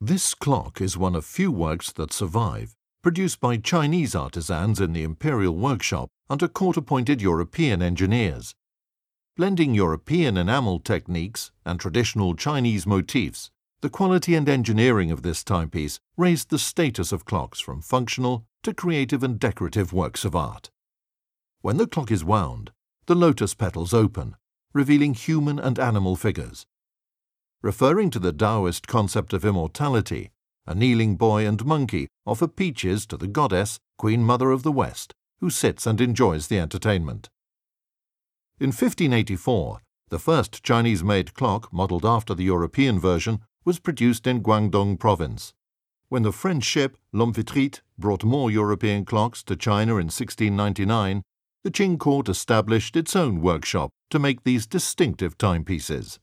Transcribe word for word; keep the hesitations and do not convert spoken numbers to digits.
This clock is one of few works that survive, produced by Chinese artisans in the Imperial Workshop under court-appointed European engineers. Blending European enamel techniques and traditional Chinese motifs, the quality and engineering of this timepiece raised the status of clocks from functional to creative and decorative works of art. When the clock is wound, the lotus petals open, revealing human and animal figures. Referring to the Taoist concept of immortality, a kneeling boy and monkey offer peaches to the goddess, Queen Mother of the West, who sits and enjoys the entertainment. In fifteen eighty-four, the first Chinese-made clock modelled after the European version was produced in Guangdong province. When the French ship L'Amphitrite brought more European clocks to China in sixteen ninety-nine, the Qing court established its own workshop to make these distinctive timepieces.